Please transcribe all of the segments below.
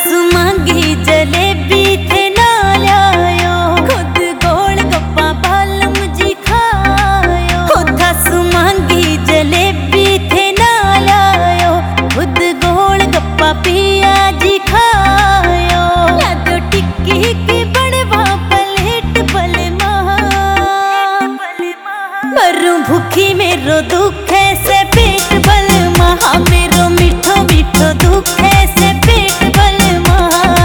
मांगी जलेबी थे ना लायो, खुद गोल गप्पा बालम जी खायो। दस मांगी जलेबी थे ना लायो, खुद गोल गप्पा पिया जी खायो। यादो टिक्की की बनवा प्लेट बलमा, मरूं भूखी मेरो दुख है से पेट बलमा। मेरो मीठो मीठो दुख है से पेट बलमा।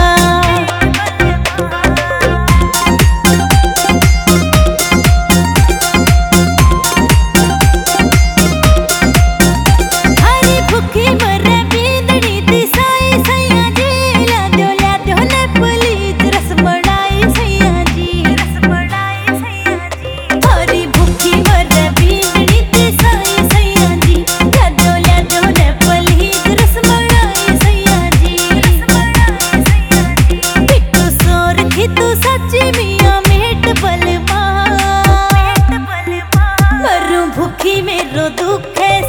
हरी भूखी मरे बींदड़ी दिसाई सैया जी, ला दो ने प्लीज रस मलाई सैया जी, रस मलाई सैया जी। हरी भूखी मरे बींदड़ी दिसाई सैया जी, ला दो ने प्लीज रस मलाई सैया जी, रस मलाई सैया जी। पिट्टू सोर की तू सच्ची मियां मेट बलमा, मरूं भूखी मेरो दुख है